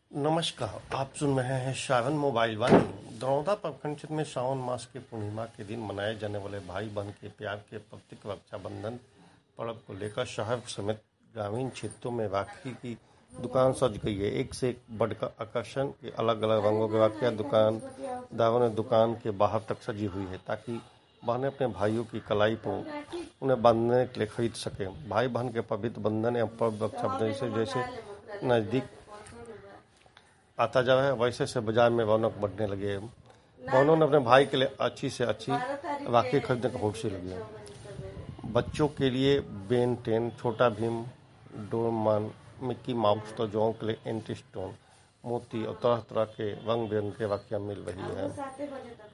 नमस्कार, आप सुन रहे हैं श्रावण मोबाइल वाणी। दरौदा प्रखंड क्षेत्र में श्रावण मास के पूर्णिमा के दिन मनाए जाने वाले भाई बहन के प्यार के प्रतीक रक्षाबंधन पर्व को लेकर शहर समेत ग्रामीण क्षेत्रों में राखी की दुकान सज गई है। एक से एक बढ़कर आकर्षण के अलग अलग रंगों की राखियां दुकानदारों ने दुकान के बाहर तक सजी हुई है, ताकि बहनें अपने भाइयों की कलाई पर उन्हें बांधने के लिए खरीद सकें। भाई बहन के पवित्र बंधन एवं पर्व रक्षाबंधन से जैसे नजदीक आता जा रहा है, वैसे से बाजार में रौनक बढ़ने लगे हैं। बहनों ने अपने भाई के लिए अच्छी से अच्छी राखी खरीदने का होड़ से लगी है। बच्चों के लिए बेन 10, छोटा भीम, डोरेमोन, मिक्की माउस तो जौं के लिए एंटी स्टोन, मोती और तरह तरह के रंग बिरंगे राखियां मिल रही हैं।